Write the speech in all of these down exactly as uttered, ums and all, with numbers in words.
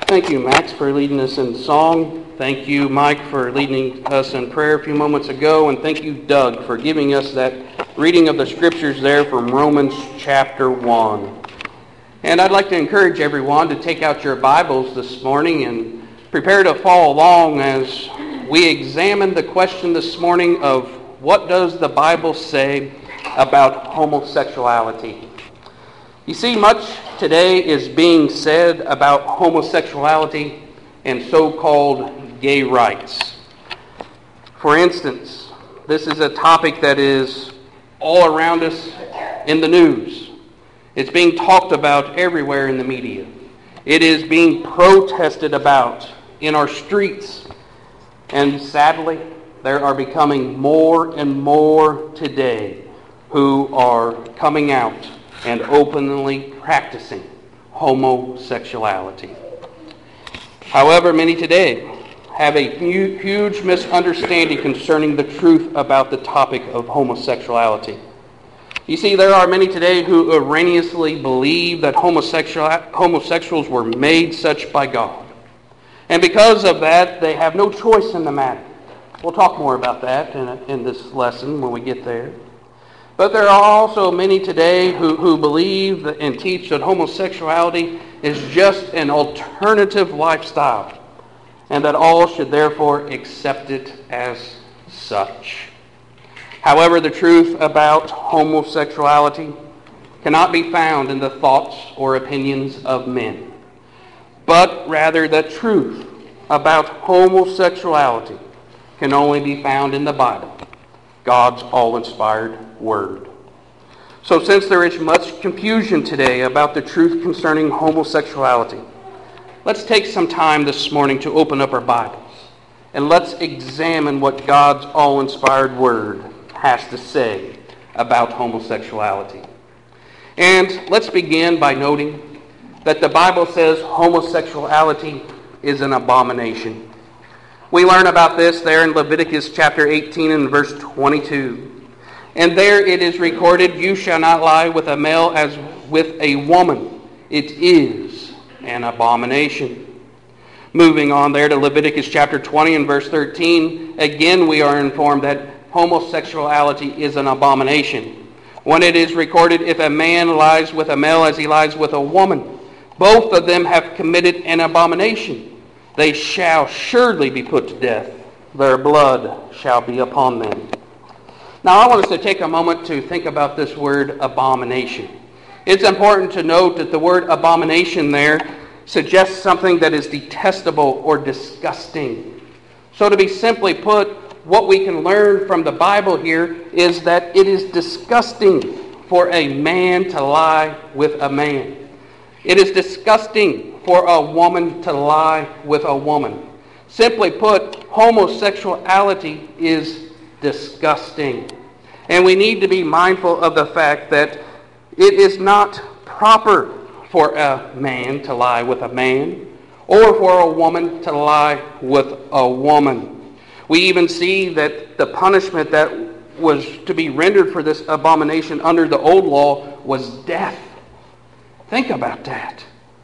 Thank you, Max, for leading us in song. Thank you, Mike, for leading us in prayer a few moments ago. And thank you, Doug, for giving us that reading of the scriptures there from Romans chapter one. And I'd like to encourage everyone to take out your Bibles this morning and prepare to follow along as we examine the question this morning of what does the Bible say about homosexuality. You see, much today is being said about homosexuality and so-called gay rights. For instance, this is a topic that is all around us in the news. It's being talked about everywhere in the media. It is being protested about in our streets. And sadly, there are becoming more and more today who are coming out and openly practicing homosexuality. However, many today have a huge misunderstanding concerning the truth about the topic of homosexuality. You see, there are many today who erroneously believe that homosexual, homosexuals were made such by God. And because of that, they have no choice in the matter. We'll talk more about that in, in this lesson when we get there. But there are also many today who, who believe that, and teach that homosexuality is just an alternative lifestyle, and that all should therefore accept it as such. However, the truth about homosexuality cannot be found in the thoughts or opinions of men, but rather the truth about homosexuality can only be found in the Bible, God's all-inspired Word. So since there is much confusion today about the truth concerning homosexuality, let's take some time this morning to open up our Bibles and let's examine what God's all-inspired Word has to say about homosexuality. And let's begin by noting that the Bible says homosexuality is an abomination. We learn about this there in Leviticus chapter eighteen and verse twenty-two. And there it is recorded, "You shall not lie with a male as with a woman. It is an abomination." Moving on there to Leviticus chapter twenty and verse thirteen, again we are informed that homosexuality is an abomination. When it is recorded, "If a man lies with a male as he lies with a woman, both of them have committed an abomination. They shall surely be put to death. Their blood shall be upon them." Now, I want us to take a moment to think about this word abomination. It's important to note that the word abomination there suggests something that is detestable or disgusting. So to be simply put, what we can learn from the Bible here is that it is disgusting for a man to lie with a man. It is disgusting for a woman to lie with a woman. Simply put, homosexuality is disgusting. And we need to be mindful of the fact that it is not proper for a man to lie with a man or for a woman to lie with a woman. We even see that the punishment that was to be rendered for this abomination under the old law was death. Think about that.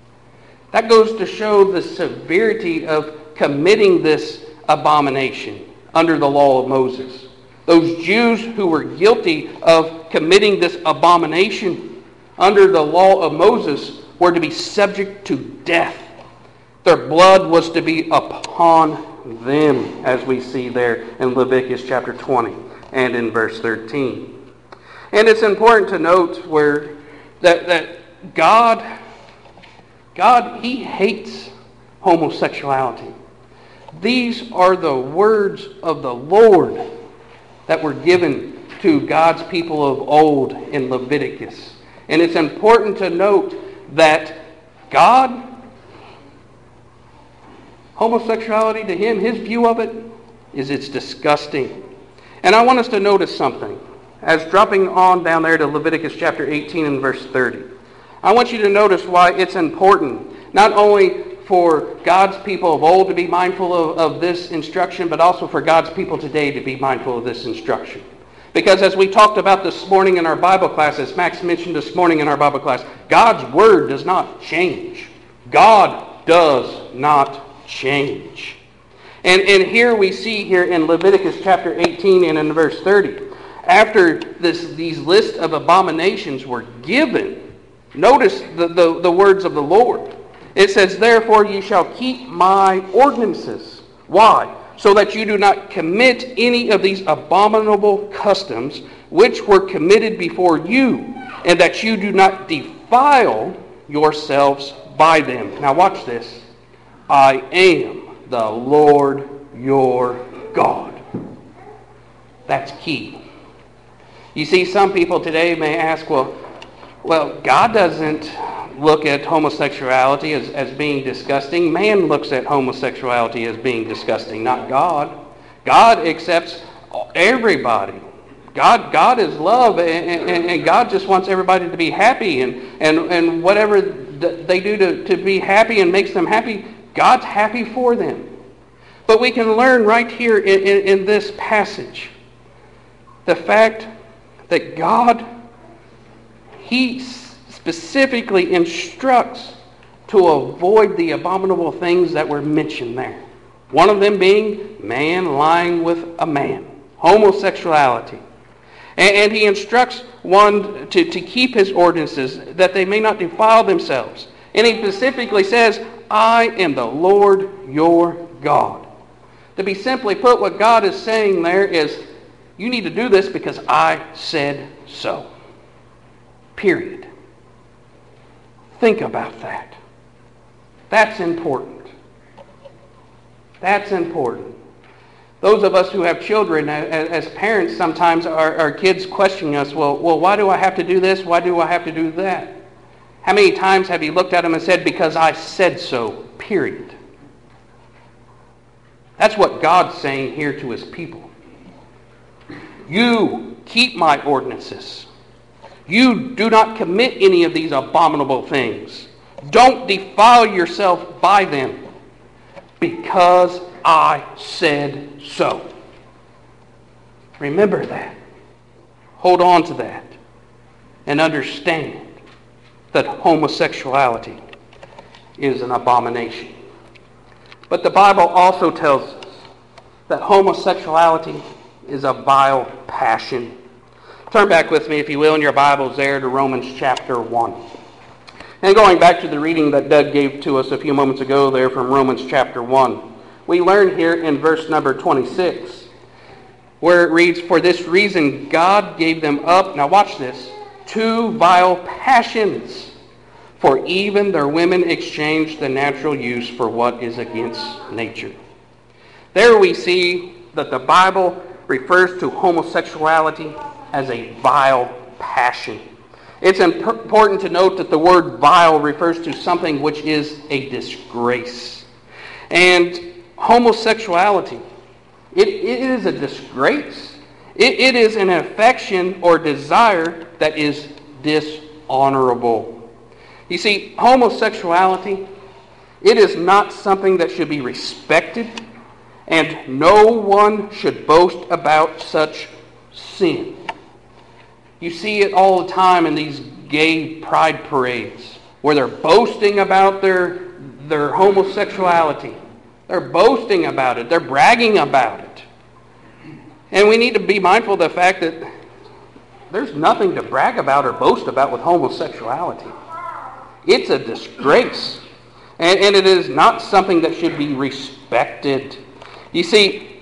That goes to show the severity of committing this abomination under the law of Moses. Those Jews who were guilty of committing this abomination under the law of Moses were to be subject to death. Their blood was to be upon them, as we see there in Leviticus chapter twenty and in verse thirteen. And it's important to note where that, that God, God, He hates homosexuality. These are the words of the Lord that were given to God's people of old in Leviticus. And it's important to note that God, homosexuality to Him, His view of it is it's disgusting. And I want us to notice something. As dropping on down there to Leviticus chapter eighteen and verse thirty. I want you to notice why it's important, not only for God's people of old to be mindful of, of this instruction, but also for God's people today to be mindful of this instruction. Because as we talked about this morning in our Bible class, as Max mentioned this morning in our Bible class, God's Word does not change. God does not change. And, and here we see here in Leviticus chapter eighteen and in verse thirty, after this, these lists of abominations were given, notice the, the, the words of the Lord. It says, therefore you shall keep my ordinances. Why? So that you do not commit any of these abominable customs which were committed before you, and that you do not defile yourselves by them. Now watch this. I am the Lord your God. That's key. You see, some people today may ask, well, well, God doesn't look at homosexuality as, as being disgusting. Man looks at homosexuality as being disgusting, not God. God accepts everybody. God, God is love, and, and, and God just wants everybody to be happy, and, and, and whatever they do to, to be happy and makes them happy, God's happy for them. But we can learn right here in, in, in this passage the fact that God, He specifically instructs to avoid the abominable things that were mentioned there. One of them being man lying with a man, homosexuality. And, and He instructs one to, to keep his ordinances that they may not defile themselves. And He specifically says, I am the Lord your God. To be simply put, what God is saying there is, you need to do this because I said so. Period. Think about that. That's important. That's important. Those of us who have children, as parents, sometimes our, our kids question us, well, well, why do I have to do this? Why do I have to do that? How many times have you looked at them and said, because I said so, period? That's what God's saying here to His people. You keep my ordinances. You do not commit any of these abominable things. Don't defile yourself by them, because I said so. Remember that. Hold on to that. And understand that homosexuality is an abomination. But the Bible also tells us that homosexuality is a vile passion. Turn back with me, if you will, in your Bibles there to Romans chapter one. And going back to the reading that Doug gave to us a few moments ago there from Romans chapter one, we learn here in verse number twenty-six, where it reads, for this reason God gave them up, now watch this, to vile passions. For even their women exchanged the natural use for what is against nature. There we see that the Bible refers to homosexuality as a vile passion. It's important to note that the word vile refers to something which is a disgrace. And homosexuality, it, it is a disgrace. It, it is an affection or desire that is dishonorable. You see, homosexuality, it is not something that should be respected, and no one should boast about such sin. You see it all the time in these gay pride parades, where they're boasting about their, their homosexuality. They're boasting about it. They're bragging about it. And we need to be mindful of the fact that there's nothing to brag about or boast about with homosexuality. It's a disgrace. And, and it is not something that should be respected. You see,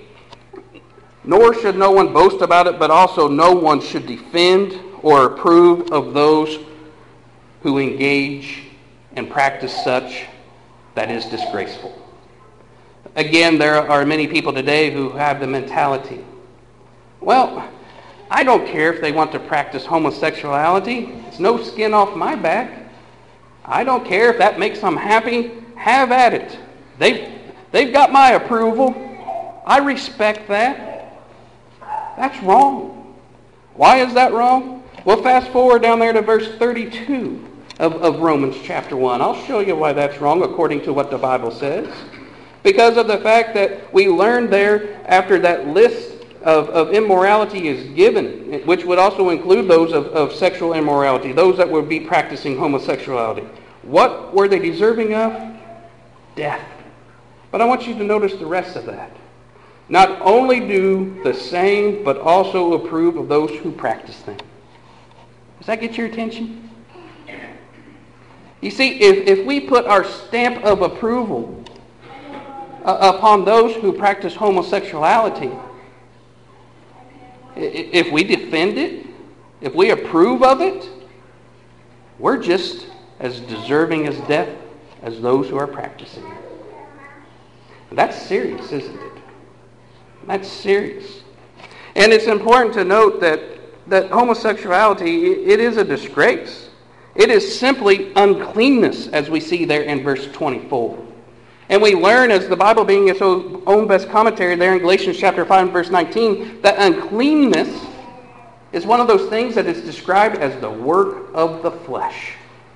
nor should no one boast about it, but also no one should defend or approve of those who engage and practice such that is disgraceful. Again, there are many people today who have the mentality, well, I don't care if they want to practice homosexuality. It's no skin off my back. I don't care if that makes them happy. Have at it. They've, they've got my approval. I respect that. That's wrong. Why is that wrong? Well, fast forward down there to verse thirty-two of, of Romans chapter one. I'll show you why that's wrong according to what the Bible says. Because of the fact that we learned there after that list of, of immorality is given, which would also include those of, of sexual immorality, those that would be practicing homosexuality. What were they deserving of? death. But I want you to notice the rest of that. Not only do the same, but also approve of those who practice them. Does that get your attention? You see, if, if we put our stamp of approval uh, upon those who practice homosexuality, if we defend it, if we approve of it, we're just as deserving as death as those who are practicing it. That's serious, isn't it? That's serious. And it's important to note that, that homosexuality, it is a disgrace. It is simply uncleanness, as we see there in verse twenty-four. And we learn, as the Bible being its own best commentary there in Galatians chapter five and verse nineteen, that uncleanness is one of those things that is described as the work of the flesh.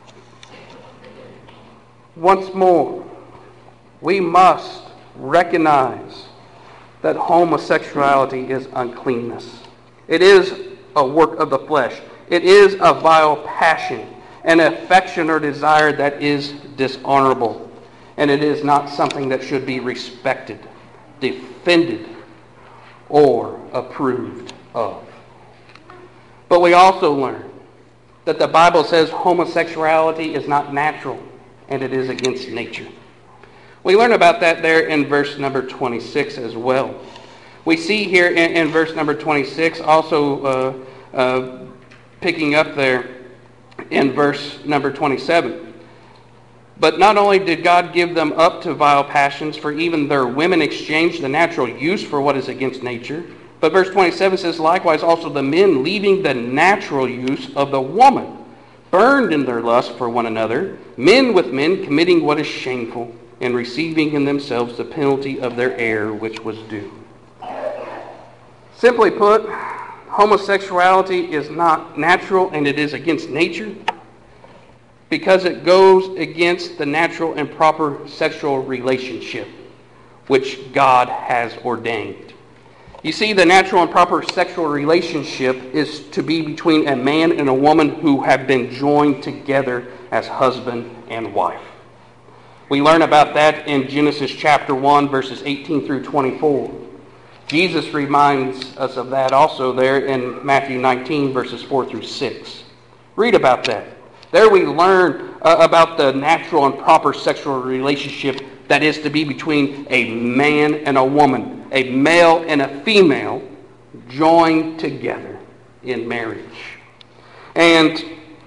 Once more, we must recognize that homosexuality is uncleanness. It is a work of the flesh. It is a vile passion, an affection or desire that is dishonorable. And it is not something that should be respected, defended, or approved of. But we also learn that the Bible says homosexuality is not natural, and it is against nature. We learn about that there in verse number twenty-six as well. We see here in, in verse number twenty-six, also uh, uh, picking up there in verse number twenty-seven. But not only did God give them up to vile passions, for even their women exchanged the natural use for what is against nature. But verse twenty-seven says, likewise also the men, leaving the natural use of the woman, burned in their lust for one another, men with men committing what is shameful, and receiving in themselves the penalty of their error which was due. Simply put, homosexuality is not natural, and it is against nature, because it goes against the natural and proper sexual relationship which God has ordained. You see, the natural and proper sexual relationship is to be between a man and a woman who have been joined together as husband and wife. We learn about that in Genesis chapter one, verses eighteen through twenty-four. Jesus reminds us of that also there in Matthew nineteen, verses four through six. Read about that. There we learn uh, about the natural and proper sexual relationship that is to be between a man and a woman, a male and a female, joined together in marriage. And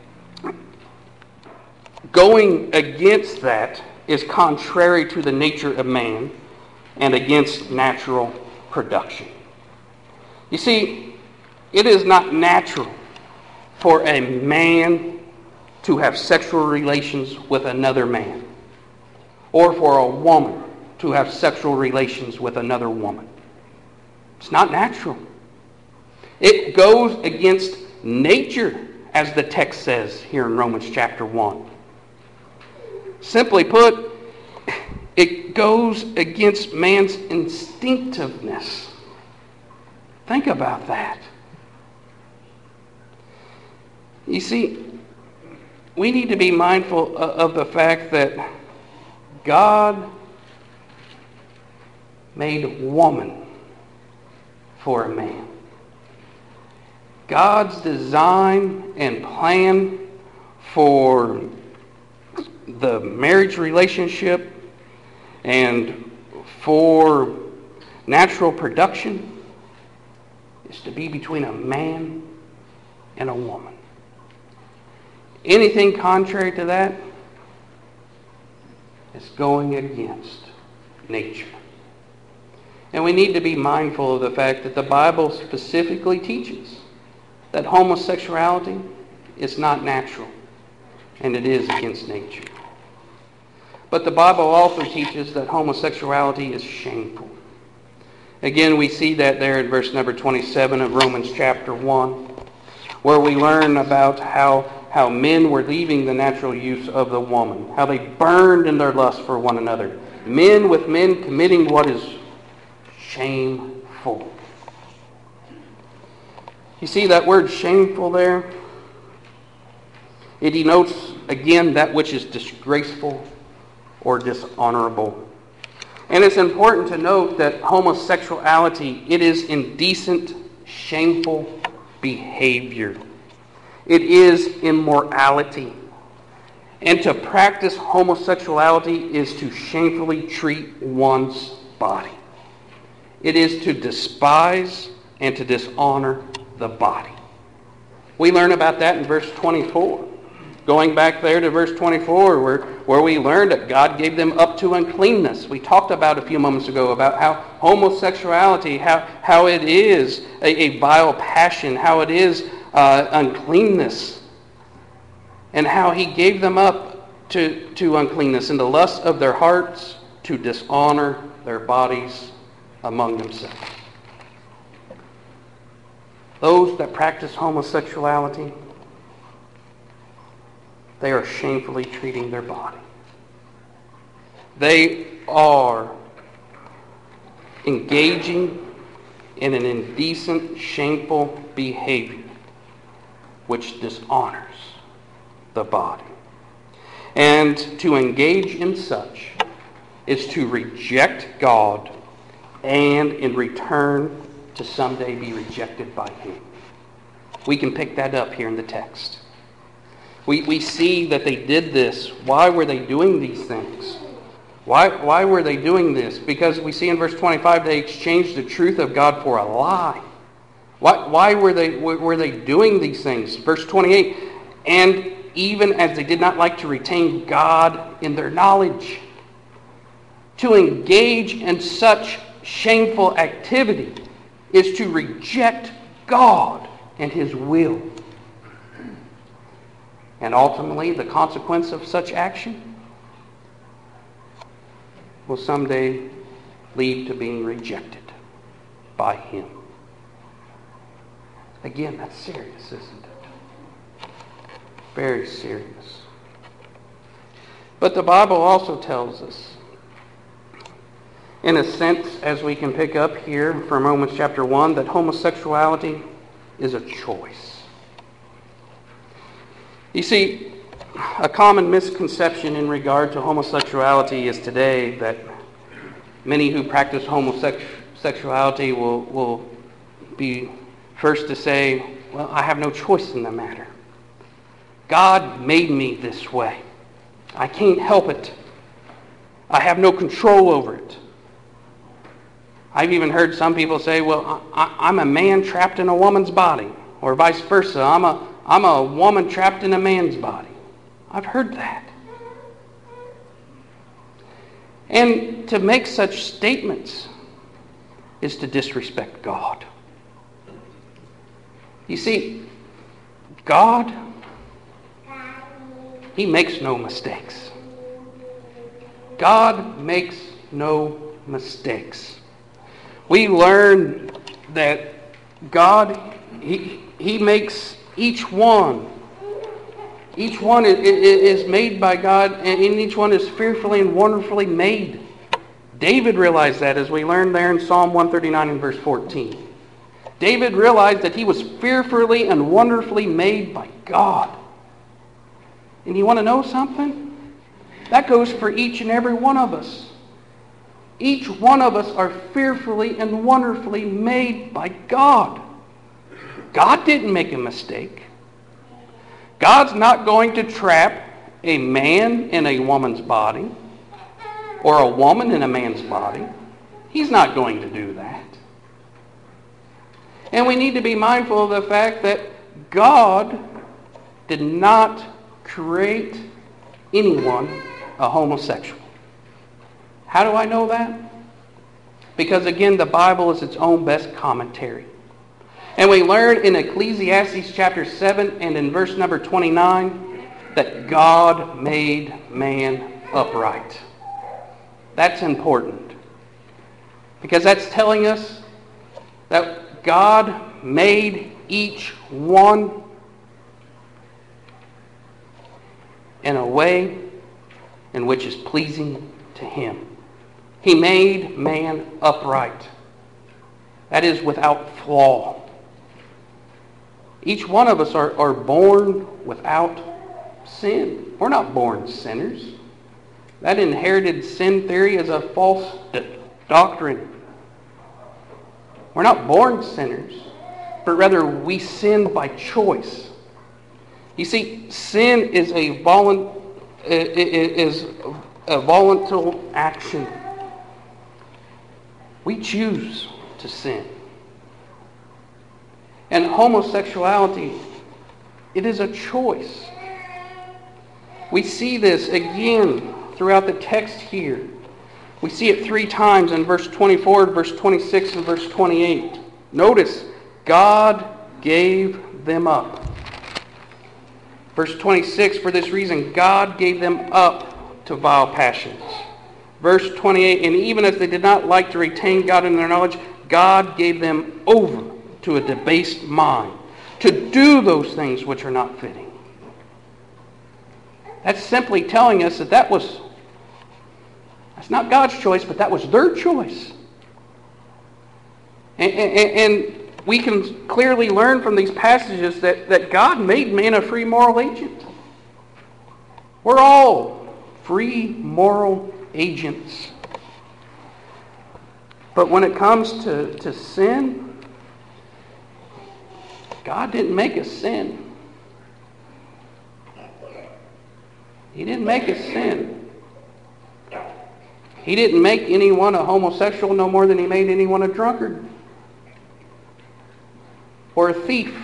going against that is contrary to the nature of man and against natural production. You see, it is not natural for a man to have sexual relations with another man, or for a woman to have sexual relations with another woman. It's not natural. It goes against nature, as the text says here in Romans chapter one. Simply put, it goes against man's instinctiveness. Think about that. You see, we need to be mindful of the fact that God made woman for a man. God's design and plan for the marriage relationship and for natural production is to be between a man and a woman. Anything contrary to that is going against nature. And we need to be mindful of the fact that the Bible specifically teaches that homosexuality is not natural, and it is against nature. But the Bible also teaches that homosexuality is shameful. Again, we see that there in verse number twenty-seven of Romans chapter one, where we learn about how, how men were leaving the natural use of the woman, how they burned in their lust for one another, men with men committing what is shameful. You see that word shameful there? It denotes, again, that which is disgraceful or dishonorable. And it's important to note that homosexuality, it is indecent, shameful behavior. It is immorality. And to practice homosexuality is to shamefully treat one's body. It is to despise and to dishonor the body. We learn about that in verse twenty-four. Going back there to verse twenty-four, where, where we learned that God gave them up to uncleanness. We talked about a few moments ago about how homosexuality, how, how it is a, a vile passion, how it is uh, uncleanness, and how he gave them up to, to uncleanness and the lust of their hearts to dishonor their bodies among themselves. Those that practice homosexuality, they are shamefully treating their body. They are engaging in an indecent, shameful behavior which dishonors the body. And to engage in such is to reject God and in return to someday be rejected by him. We can pick that up here in the text. We, we see that they did this. Why were they doing these things? Why, why were they doing this? Because we see in verse twenty-five they exchanged the truth of God for a lie. Why, why were they, were they doing these things? Verse twenty-eight, and even as they did not like to retain God in their knowledge. To engage in such shameful activity is to reject God and his will. And ultimately, the consequence of such action will someday lead to being rejected by him. Again, that's serious, isn't it? Very serious. But the Bible also tells us, in a sense, as we can pick up here from Romans chapter one, that homosexuality is a choice. You see, a common misconception in regard to homosexuality is today that many who practice homosexuality will, will be first to say, well, I have no choice in the matter. God made me this way. I can't help it. I have no control over it. I've even heard some people say, well, I, I'm a man trapped in a woman's body. Or vice versa. I'm a, I'm a woman trapped in a man's body. I've heard that. And to make such statements is to disrespect God. You see, God, he makes no mistakes. God makes no mistakes. We learn that God, he, he makes each one. Each one is made by God, and each one is fearfully and wonderfully made. David realized that, as we learned there in Psalm one thirty-nine and verse fourteen. David realized that he was fearfully and wonderfully made by God. And you want to know something? That goes for each and every one of us. Each one of us are fearfully and wonderfully made by God. God didn't make a mistake. God's not going to trap a man in a woman's body or a woman in a man's body. He's not going to do that. And we need to be mindful of the fact that God did not create anyone a homosexual. How do I know that? Because again, the Bible is its own best commentary. And we learn in Ecclesiastes chapter seven and in verse number twenty-nine that God made man upright. That's important. Because that's telling us that God made each one in a way in which is pleasing to him. He made man upright. That is without flaw. Each one of us are, are born without sin. We're not born sinners. That inherited sin theory is a false doctrine. We're not born sinners, but rather we sin by choice. You see, sin is a volunt is a voluntary action. We choose to sin. And homosexuality, it is a choice. We see this again throughout the text here. We see it three times in verse twenty-four, verse twenty-six, and verse twenty-eight. Notice, God gave them up. Verse twenty-six, for this reason, God gave them up to vile passions. Verse twenty-eight, and even as they did not like to retain God in their knowledge, God gave them over to a debased mind, to do those things which are not fitting. That's simply telling us that that was, that's not God's choice, but that was their choice. And, and, and we can clearly learn from these passages that, that God made man a free moral agent. We're all free moral agents. But when it comes to, to sin, God didn't make us sin. He didn't make us sin. He didn't make anyone a homosexual no more than he made anyone a drunkard or a thief.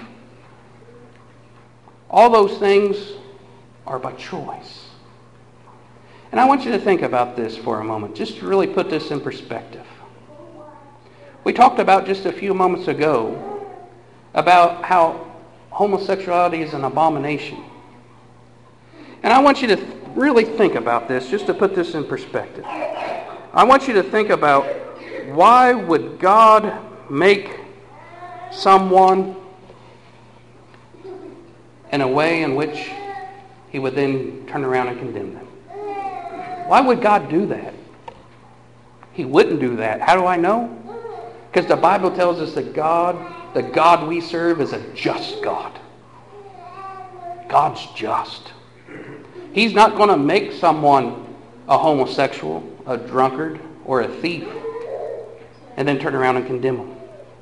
All those things are by choice. And I want you to think about this for a moment, just to really put this in perspective. We talked about just a few moments ago about how homosexuality is an abomination. And I want you to th- really think about this, just to put this in perspective. I want you to think about, why would God make someone in a way in which he would then turn around and condemn them? Why would God do that? He wouldn't do that. How do I know? Because the Bible tells us that God, the God we serve, is a just God. God's just. He's not going to make someone a homosexual, a drunkard, or a thief, and then turn around and condemn them.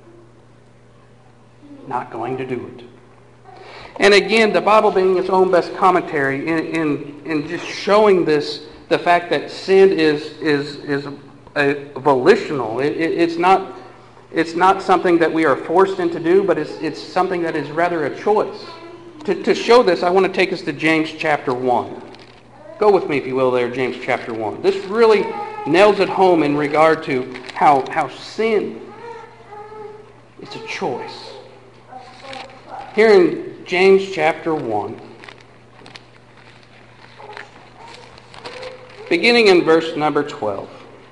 Not going to do it. And again, the Bible being its own best commentary in, in, in just showing this, the fact that sin is is is a volitional. It, it, it's not it's not something that we are forced into do, but it's it's something that is rather a choice. To to show this, I want to take us to James chapter one. Go with me, if you will, there, James chapter one. This really nails it home in regard to how how sin is a choice. Here in James chapter one, beginning in verse number twelve,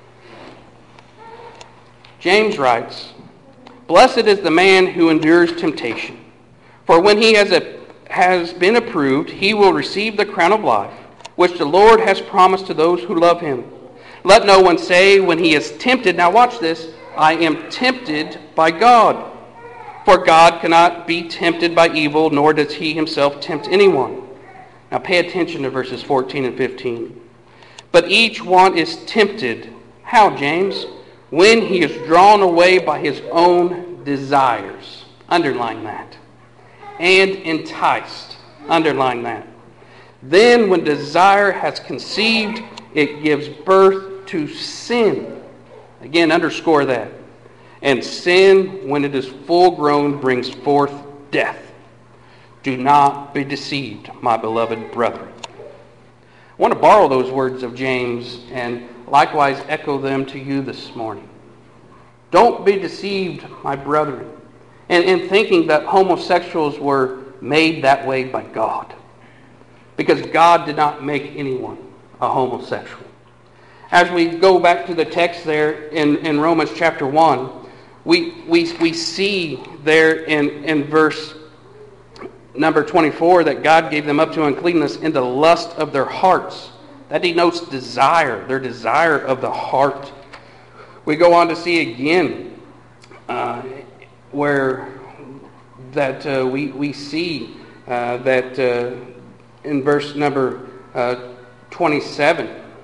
James writes, "Blessed is the man who endures temptation, for when he has, a, has been approved, he will receive the crown of life, which the Lord has promised to those who love him. Let no one say when he is tempted," now watch this, "I am tempted by God. For God cannot be tempted by evil, nor does he himself tempt anyone." Now pay attention to verses fourteen and fifteen. "But each one is tempted." How, James? "When he is drawn away by his own desires." Underline that. "And enticed." Underline that. "Then when desire has conceived, it gives birth to sin." Again, underscore that. "And sin, when it is full grown, brings forth death. Do not be deceived, my beloved brethren." I want to borrow those words of James and likewise echo them to you this morning. Don't be deceived, my brethren, in, in thinking that homosexuals were made that way by God. Because God did not make anyone a homosexual. As we go back to the text there in, in Romans chapter one, we, we, we see there in, in verse number twenty-four that God gave them up to uncleanness in the lust of their hearts. That denotes desire, their desire of the heart. We go on to see again uh, where that uh, we, we see uh, that uh, in verse number uh, twenty-seven,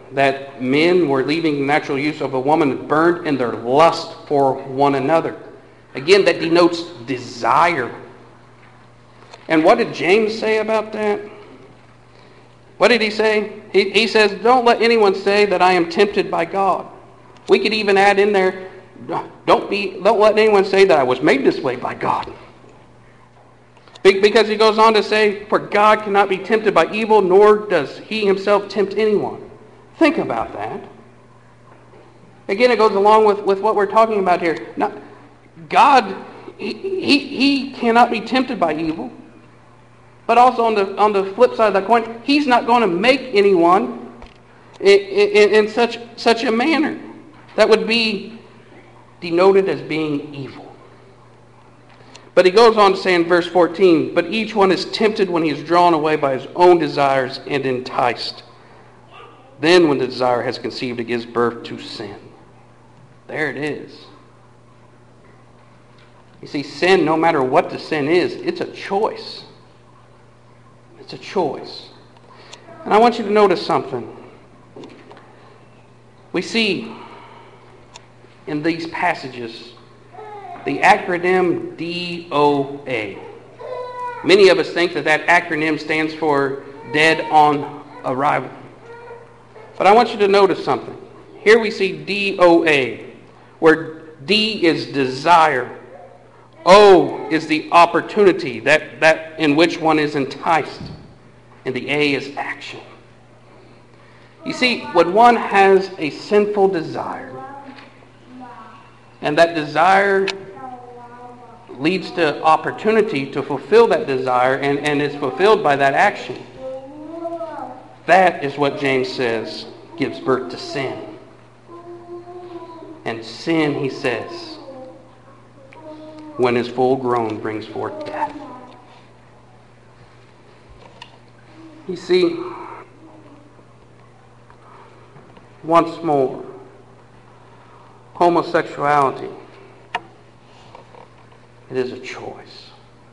that men were leaving the natural use of a woman burned in their lust for one another. Again, that denotes desire. And what did James say about that? What did he say? He, he says, don't let anyone say that I am tempted by God. We could even add in there, don't be, don't let anyone say that I was made this way by God. Because he goes on to say, for God cannot be tempted by evil, nor does he himself tempt anyone. Think about that. Again, it goes along with, with what we're talking about here. Now, God, he, he, he cannot be tempted by evil. But also on the on the flip side of that coin, he's not going to make anyone in, in, in such such a manner that would be denoted as being evil. But he goes on to say in verse fourteen, but each one is tempted when he is drawn away by his own desires and enticed. Then when the desire has conceived, it gives birth to sin. There it is. You see, sin, no matter what the sin is, it's a choice. It's a choice. And I want you to notice something. We see in these passages the acronym D O A. Many of us think that that acronym stands for dead on arrival. But I want you to notice something. Here we see D O A, where D is desire. O is the opportunity that, that in which one is enticed. And the A is action. You see, when one has a sinful desire, and that desire leads to opportunity to fulfill that desire, and, and is fulfilled by that action, that is what James says gives birth to sin. And sin, he says, when is full grown, brings forth death. You see, once more, homosexuality, it is a choice.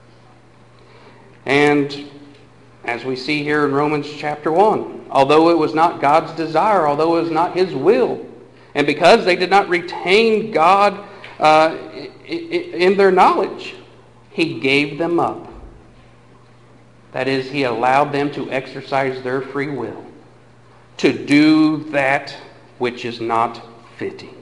And as we see here in Romans chapter one, although it was not God's desire, although it was not his will, and because they did not retain God uh, in their knowledge, he gave them up. That is, he allowed them to exercise their free will to do that which is not fitting.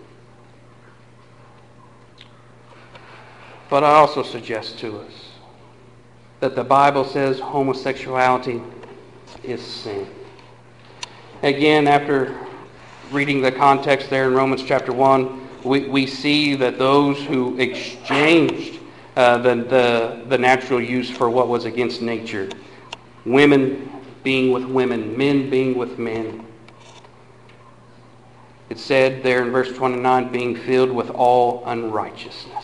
But I also suggest to us that the Bible says homosexuality is sin. Again, after reading the context there in Romans chapter one, we, we see that those who exchanged uh, the, the, the natural use for what was against nature, women being with women, men being with men. It said there in verse twenty-nine, being filled with all unrighteousness.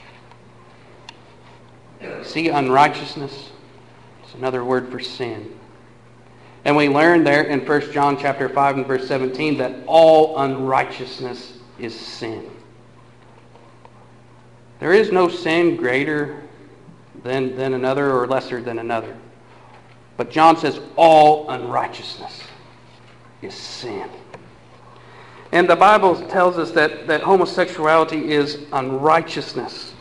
See, unrighteousness is another word for sin. And we learn there in First John chapter five and verse seventeen that all unrighteousness is sin. There is no sin greater than, than another or lesser than another. But John says all unrighteousness is sin. And the Bible tells us that, that homosexuality is unrighteousness.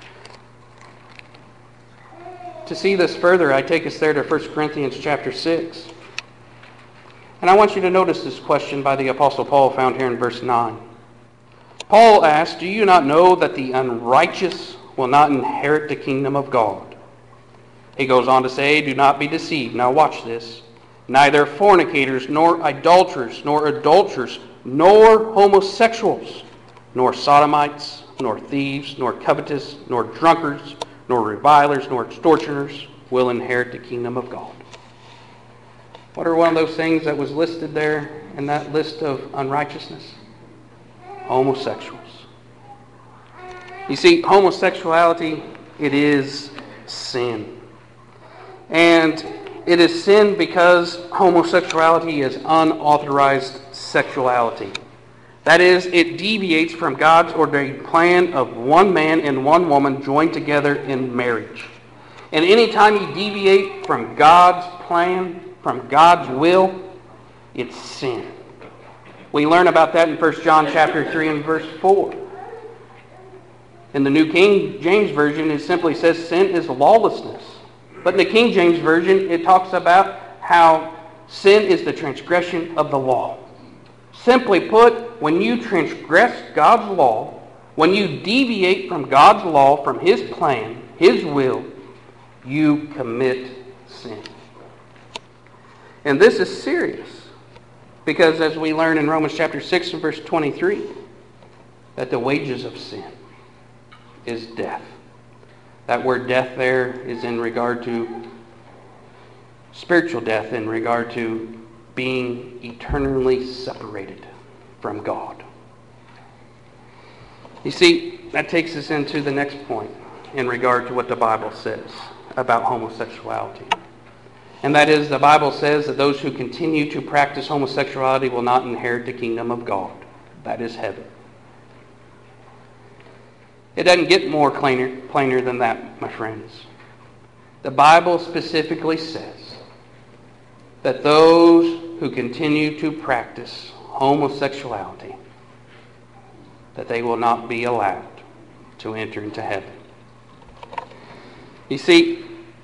To see this further, I take us there to First Corinthians chapter six. And I want you to notice this question by the Apostle Paul found here in verse nine. Paul asks, do you not know that the unrighteous will not inherit the kingdom of God? He goes on to say, do not be deceived. Now watch this. Neither fornicators, nor idolaters, nor adulterers, nor homosexuals, nor sodomites, nor thieves, nor covetous, nor drunkards, nor revilers, nor extortioners will inherit the kingdom of God. What are one of those things that was listed there in that list of unrighteousness? Homosexuals. You see, homosexuality, it is sin. And it is sin because homosexuality is unauthorized sexuality. That is, it deviates from God's ordained plan of one man and one woman joined together in marriage. And anytime you deviate from God's plan, from God's will, it's sin. We learn about that in First John chapter three and verse four. In the New King James Version, it simply says sin is lawlessness. But in the King James Version, it talks about how sin is the transgression of the law. Simply put, when you transgress God's law, when you deviate from God's law, from His plan, His will, you commit sin. And this is serious, because as we learn in Romans chapter six and verse twenty-three, that the wages of sin is death. That word death there is in regard to spiritual death, in regard to being eternally separated from God. You see, that takes us into the next point in regard to what the Bible says about homosexuality. And that is, the Bible says that those who continue to practice homosexuality will not inherit the kingdom of God. That is heaven. It doesn't get more plainer, plainer than that, my friends. The Bible specifically says that those who continue to practice homosexuality, that they will not be allowed to enter into heaven. You see,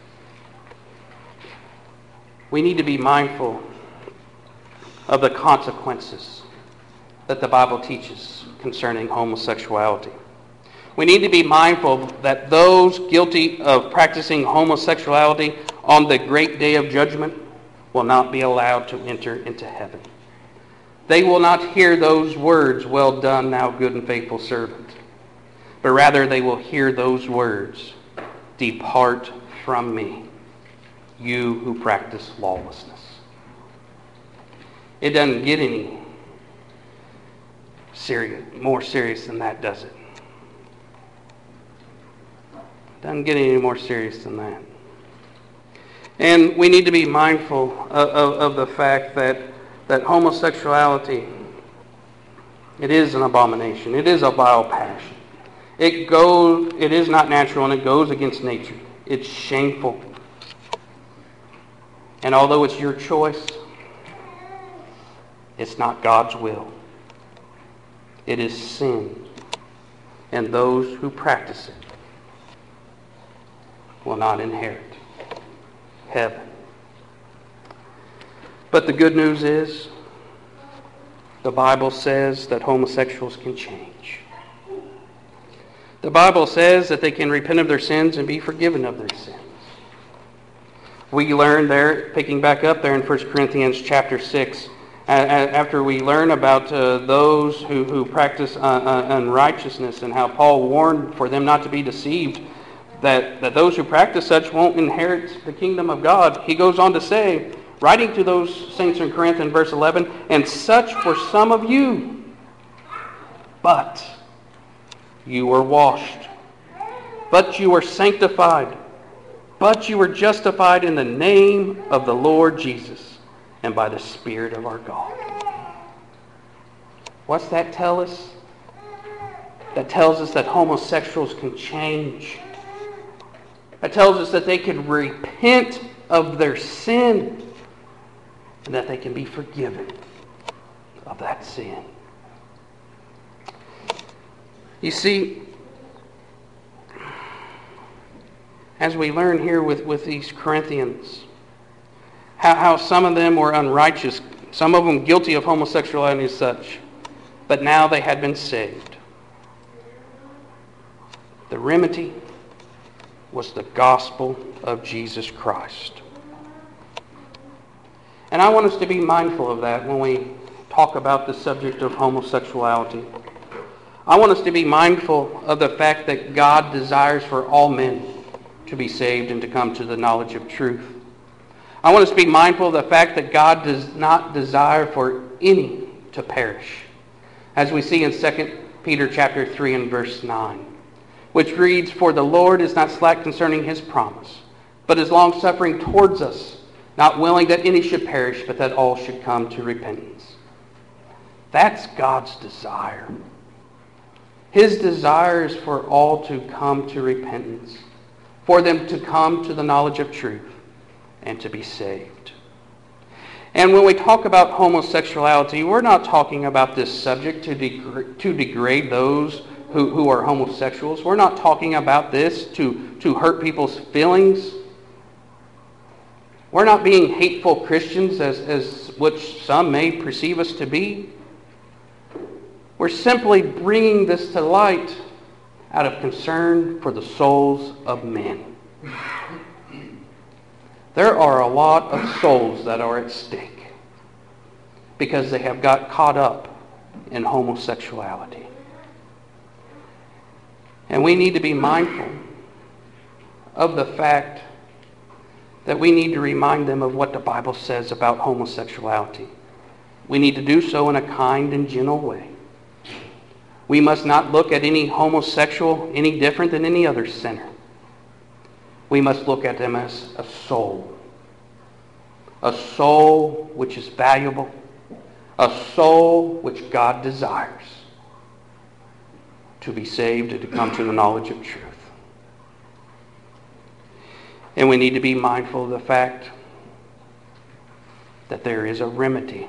we need to be mindful of the consequences that the Bible teaches concerning homosexuality. We need to be mindful that those guilty of practicing homosexuality on the great day of judgment will not be allowed to enter into heaven. They will not hear those words, "Well done, thou good and faithful servant," but rather they will hear those words, "Depart from me, you who practice lawlessness." It doesn't get any serious, more serious than that, does it? Doesn't get any more serious than that. And we need to be mindful of, of, of the fact that, that homosexuality, it is an abomination. It is a vile passion. It goes, it is not natural, and it goes against nature. It's shameful. And although it's your choice, it's not God's will. It is sin. And those who practice it will not inherit heaven. But the good news is, the Bible says that homosexuals can change. The Bible says that they can repent of their sins and be forgiven of their sins. We learn there, picking back up there in First Corinthians chapter six, after we learn about uh, those who, who practice uh, uh, unrighteousness and how Paul warned for them not to be deceived, That, that those who practice such won't inherit the kingdom of God. He goes on to say, writing to those saints in Corinth in verse eleven, "And such for some of you, but you were washed, but you were sanctified, but you were justified in the name of the Lord Jesus and by the Spirit of our God." What's that tell us? That tells us that homosexuals can change. It tells us that they can repent of their sin and that they can be forgiven of that sin. You see, as we learn here with, with these Corinthians, how, how some of them were unrighteous, some of them guilty of homosexuality and such, but now they had been saved. The remedy was the gospel of Jesus Christ. And I want us to be mindful of that when we talk about the subject of homosexuality. I want us to be mindful of the fact that God desires for all men to be saved and to come to the knowledge of truth. I want us to be mindful of the fact that God does not desire for any to perish, as we see in Second Peter chapter three and verse nine. Which reads, "For the Lord is not slack concerning His promise, but is long-suffering towards us, not willing that any should perish, but that all should come to repentance." That's God's desire. His desire is for all to come to repentance, for them to come to the knowledge of truth, and to be saved. And when we talk about homosexuality, we're not talking about this subject to, deg- to degrade those who, who are homosexuals. We're not talking about this to, to hurt people's feelings. We're not being hateful Christians, as, as which some may perceive us to be. We're simply bringing this to light out of concern for the souls of men. There are a lot of souls that are at stake because they have got caught up in homosexuality. And we need to be mindful of the fact that we need to remind them of what the Bible says about homosexuality. We need to do so in a kind and gentle way. We must not look at any homosexual any different than any other sinner. We must look at them as a soul. A soul which is valuable. A soul which God desires to be saved and to come to the knowledge of truth. And we need to be mindful of the fact that there is a remedy.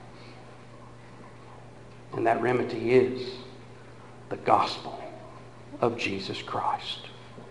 And that remedy is the gospel of Jesus Christ.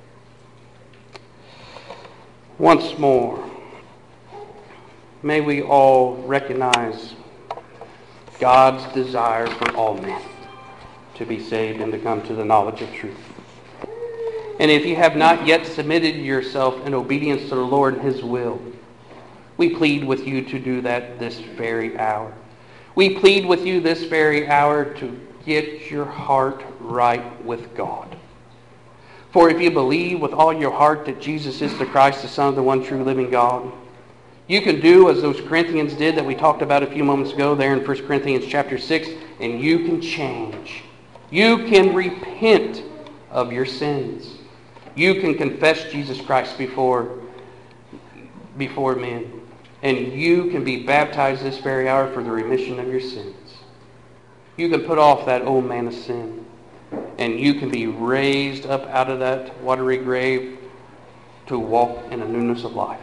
Once more, may we all recognize God's desire for all men to be saved and to come to the knowledge of truth. And if you have not yet submitted yourself in obedience to the Lord and His will, we plead with you to do that this very hour. We plead with you this very hour to get your heart right with God. For if you believe with all your heart that Jesus is the Christ, the Son of the one true living God, you can do as those Corinthians did that we talked about a few moments ago there in First Corinthians chapter six, and you can change. You can repent of your sins. You can confess Jesus Christ before, before men. And you can be baptized this very hour for the remission of your sins. You can put off that old man of sin. And you can be raised up out of that watery grave to walk in a newness of life.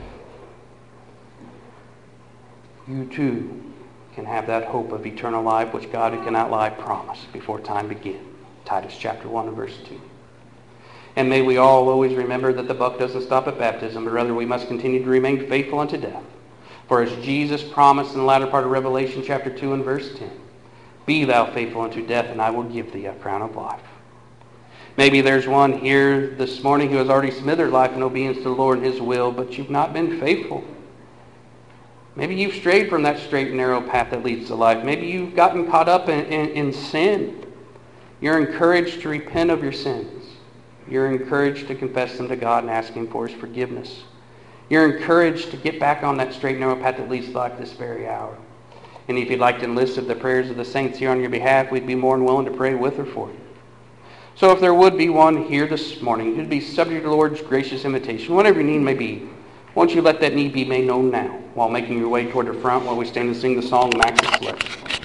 You too can have that hope of eternal life which God who cannot lie promised before time began. Titus chapter one and verse two. And may we all always remember that the buck doesn't stop at baptism, but rather we must continue to remain faithful unto death. For as Jesus promised in the latter part of Revelation chapter two and verse ten, be thou faithful unto death, and I will give thee a crown of life. Maybe there's one here this morning who has already submitted their life in obedience to the Lord and His will, but you've not been faithful. Maybe you've strayed from that straight and narrow path that leads to life. Maybe you've gotten caught up in, in, in sin. You're encouraged to repent of your sins. You're encouraged to confess them to God and ask Him for His forgiveness. You're encouraged to get back on that straight and narrow path that leads to life this very hour. And if you'd like to enlist the prayers of the saints here on your behalf, we'd be more than willing to pray with or for you. So if there would be one here this morning who'd be subject to the Lord's gracious invitation, whatever your need may be, won't you let that need be made known now while making your way toward the front while we stand and sing the song Max's Celestial.